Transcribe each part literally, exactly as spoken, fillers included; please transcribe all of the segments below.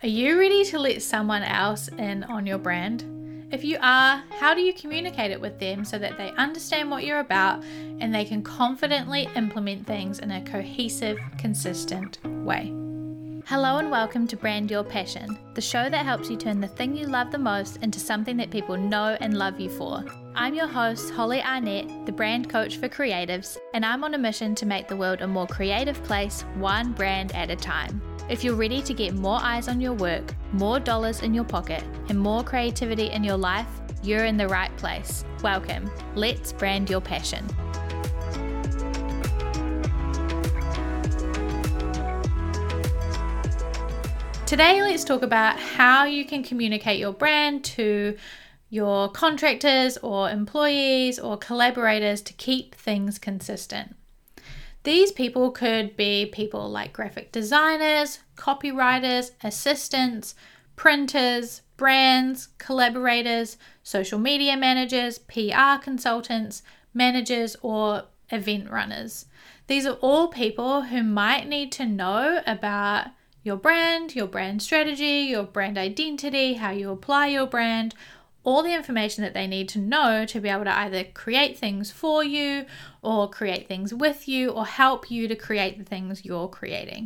Are you ready to let someone else in on your brand? If you are, how do you communicate it with them so that they understand what you're about and they can confidently implement things in a cohesive, consistent way? Hello and welcome to Brand Your Passion, the show that helps you turn the thing you love the most into something that people know and love you for. I'm your host, Holly Arnett, the brand coach for creatives, and I'm on a mission to make the world a more creative place, one brand at a time. If you're ready to get more eyes on your work, more dollars in your pocket, and more creativity in your life, you're in the right place. Welcome. Let's brand your passion. Today, let's talk about how you can communicate your brand to your contractors or employees or collaborators to keep things consistent. These people could be people like graphic designers, copywriters, assistants, printers, brands, collaborators, social media managers, P R consultants, managers, or event runners. These are all people who might need to know about your brand, your brand strategy, your brand identity, how you apply your brand, all the information that they need to know to be able to either create things for you or create things with you or help you to create the things you're creating.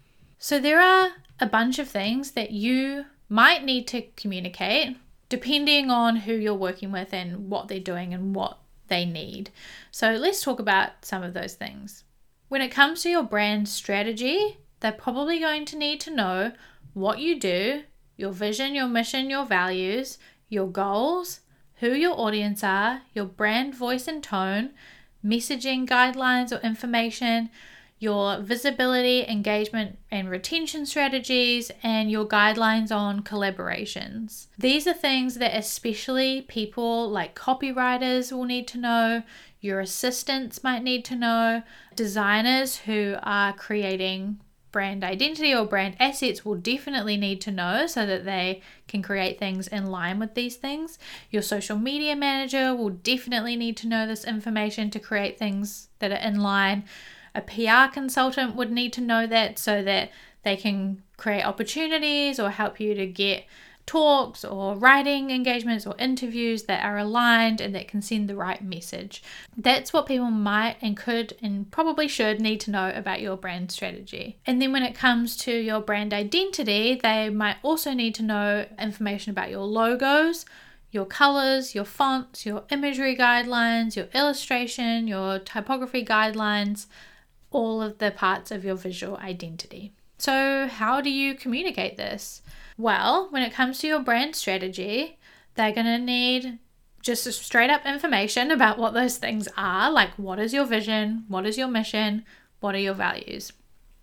So there are a bunch of things that you might need to communicate depending on who you're working with and what they're doing and what they need. So let's talk about some of those things. When it comes to your brand strategy, they're probably going to need to know what you do, your vision, your mission, your values, your goals, who your audience are, your brand voice and tone, messaging guidelines or information, your visibility, engagement and retention strategies, and your guidelines on collaborations. These are things that especially people like copywriters will need to know, your assistants might need to know, designers who are creating brand identity or brand assets will definitely need to know so that they can create things in line with these things. Your social media manager will definitely need to know this information to create things that are in line. A P R consultant would need to know that so that they can create opportunities or help you to get talks or writing engagements or interviews that are aligned and that can send the right message. That's what people might and could and probably should need to know about your brand strategy. And then when it comes to your brand identity, they might also need to know information about your logos, your colors, your fonts, your imagery guidelines, your illustration, your typography guidelines, all of the parts of your visual identity. So how do you communicate this? Well, when it comes to your brand strategy, they're going to need just straight up information about what those things are, like what is your vision, what is your mission, what are your values.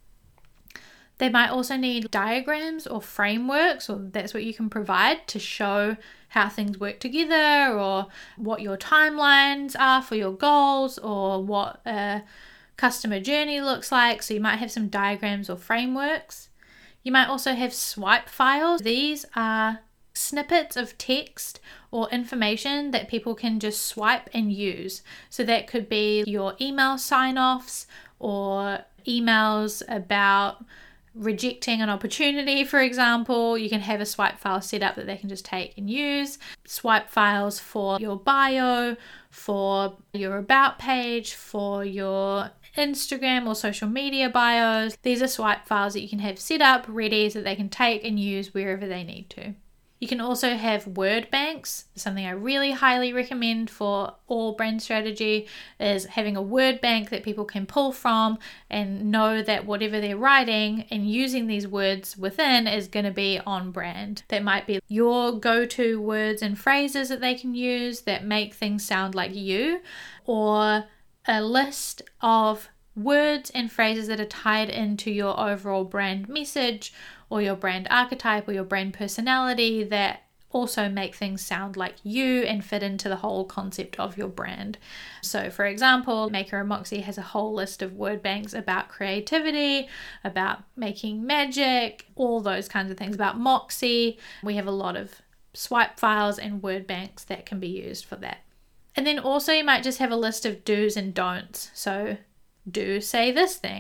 They might also need diagrams or frameworks, or that's what you can provide to show how things work together, or what your timelines are for your goals, or what a customer journey looks like. So you might have some diagrams or frameworks. You might also have swipe files. These are snippets of text or information that people can just swipe and use. So that could be your email sign-offs or emails about rejecting an opportunity, for example. You can have a swipe file set up that they can just take and use. Swipe files for your bio, for your about page, for your Instagram or social media bios. These are swipe files that you can have set up ready so that they can take and use wherever they need to. You can also have word banks. Something I really highly recommend for all brand strategy is having a word bank that people can pull from and know that whatever they're writing and using these words within is going to be on brand. That might be your go-to words and phrases that they can use that make things sound like you, or a list of words and phrases that are tied into your overall brand message or your brand archetype or your brand personality that also make things sound like you and fit into the whole concept of your brand. So for example, Maker and Moxie has a whole list of word banks about creativity, about making magic, all those kinds of things. About Moxie, we have a lot of swipe files and word banks that can be used for that. And then also you might just have a list of do's and don'ts. So do say this thing,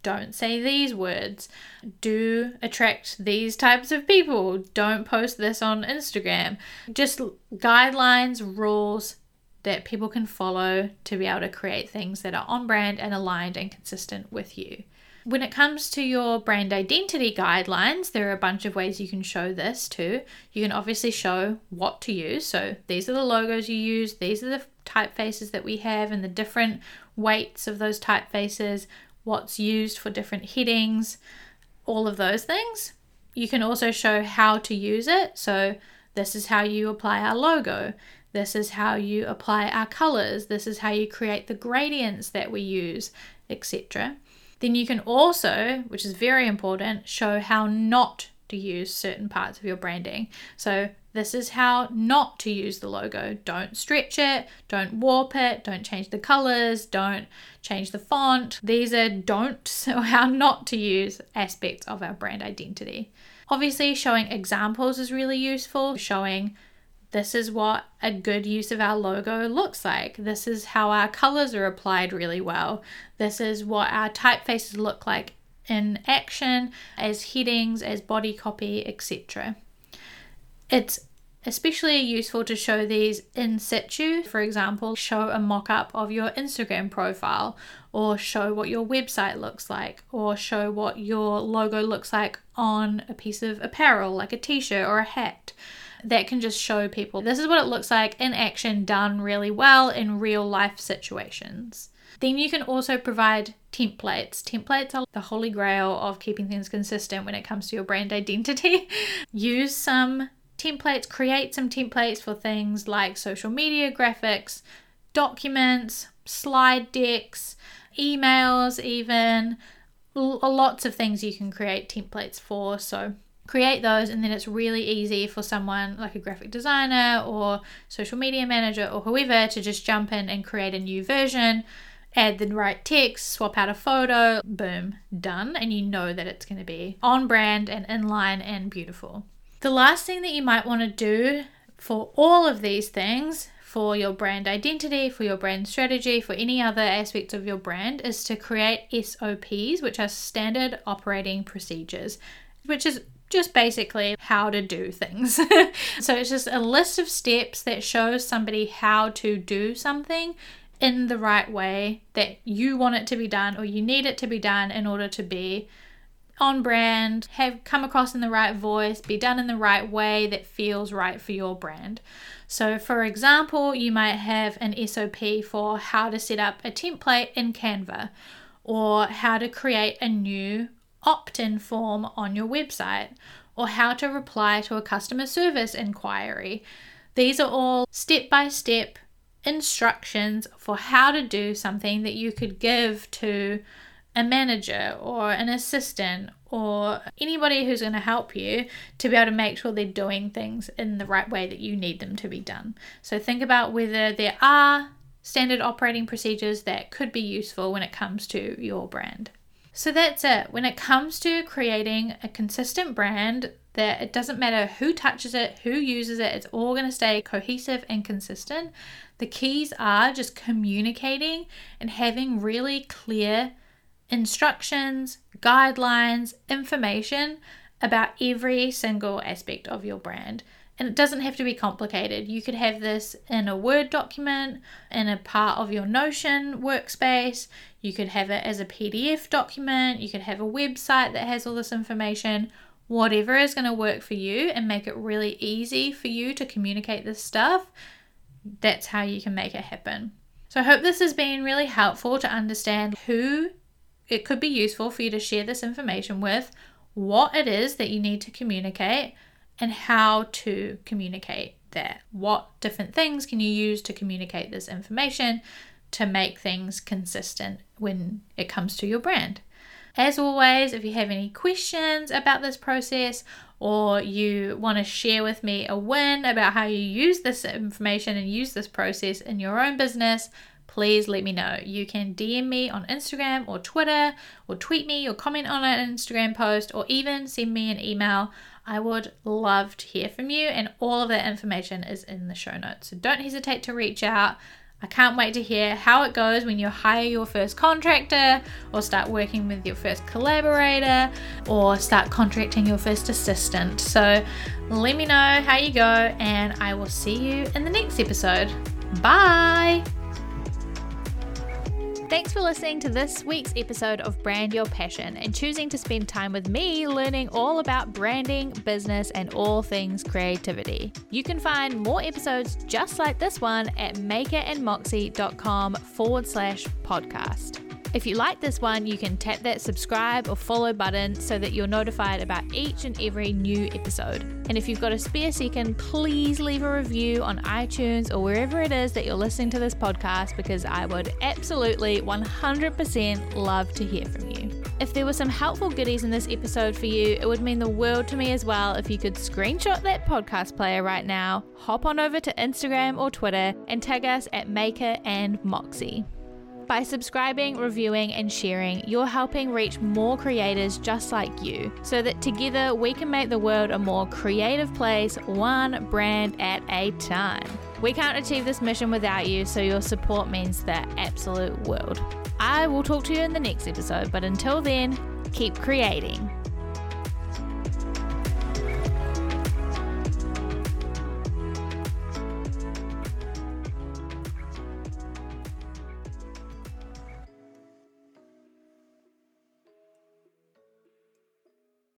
Don't say these words. Do attract these types of people. Don't post this on Instagram. Just guidelines, rules that people can follow to be able to create things that are on brand and aligned and consistent with you. When it comes to your brand identity guidelines, there are a bunch of ways you can show this too. You can obviously show what to use. So these are the logos you use. These are the typefaces that we have and the different weights of those typefaces, what's used for different headings, all of those things. You can also show how to use it. So this is how you apply our logo. This is how you apply our colors. This is how you create the gradients that we use, et cetera. Then you can also, which is very important, show how not to use certain parts of your branding. So this is how not to use the logo. Don't stretch it, don't warp it, don't change the colors, don't change the font. These are don't, so how not to use aspects of our brand identity. Obviously, showing examples is really useful, showing this is what a good use of our logo looks like. This is how our colors are applied really well. This is what our typefaces look like in action, as headings, as body copy, et cetera. It's especially useful to show these in situ. For example, show a mock-up of your Instagram profile, or show what your website looks like, or show what your logo looks like on a piece of apparel, like a t-shirt or a hat. That can just show people this is what it looks like in action, done really well in real life situations. Then you can also provide templates. Templates are the holy grail of keeping things consistent when it comes to your brand identity. Use some templates, create some templates for things like social media graphics, documents, slide decks, emails even. Lots of things you can create templates for. So create those, and then it's really easy for someone like a graphic designer or social media manager or whoever to just jump in and create a new version, add the right text, swap out a photo, boom, done. And you know that it's going to be on brand and in line and beautiful. The last thing that you might want to do for all of these things, for your brand identity, for your brand strategy, for any other aspects of your brand, is to create S O Ps, which are standard operating procedures, which is just basically how to do things. So it's just a list of steps that shows somebody how to do something in the right way that you want it to be done, or you need it to be done in order to be on brand, have come across in the right voice, be done in the right way that feels right for your brand. So for example, you might have an S O P for how to set up a template in Canva, or how to create a new opt-in form on your website, or how to reply to a customer service inquiry. These are all step-by-step instructions for how to do something that you could give to a manager or an assistant or anybody who's going to help you to be able to make sure they're doing things in the right way that you need them to be done. So think about whether there are standard operating procedures that could be useful when it comes to your brand. So that's it. When it comes to creating a consistent brand, that it doesn't matter who touches it, who uses it, it's all going to stay cohesive and consistent. The keys are just communicating and having really clear instructions, guidelines, information about every single aspect of your brand. And it doesn't have to be complicated. You could have this in a Word document, in a part of your Notion workspace. You could have it as a P D F document. You could have a website that has all this information. Whatever is going to work for you and make it really easy for you to communicate this stuff, that's how you can make it happen. So I hope this has been really helpful to understand who it could be useful for you to share this information with, what it is that you need to communicate, and how to communicate that. What different things can you use to communicate this information to make things consistent when it comes to your brand? As always, if you have any questions about this process, or you want to share with me a win about how you use this information and use this process in your own business, please let me know. You can D M me on Instagram or Twitter, or tweet me or comment on an Instagram post, or even send me an email. I would love to hear from you, and all of that information is in the show notes. So don't hesitate to reach out. I can't wait to hear how it goes when you hire your first contractor, or start working with your first collaborator, or start contracting your first assistant. So let me know how you go, and I will see you in the next episode. Bye! Thanks for listening to this week's episode of Brand Your Passion and choosing to spend time with me learning all about branding, business, and all things creativity. You can find more episodes just like this one at makerandmoxie.com forward slash podcast. If you like this one, you can tap that subscribe or follow button so that you're notified about each and every new episode. And if you've got a spare second, please leave a review on iTunes or wherever it is that you're listening to this podcast, because I would absolutely one hundred percent love to hear from you. If there were some helpful goodies in this episode for you, it would mean the world to me as well if you could screenshot that podcast player right now, hop on over to Instagram or Twitter, and tag us at Maker and Moxie. By subscribing, reviewing, and sharing, you're helping reach more creators just like you, so that together we can make the world a more creative place, one brand at a time. We can't achieve this mission without you, so your support means the absolute world. I will talk to you in the next episode, but until then, keep creating.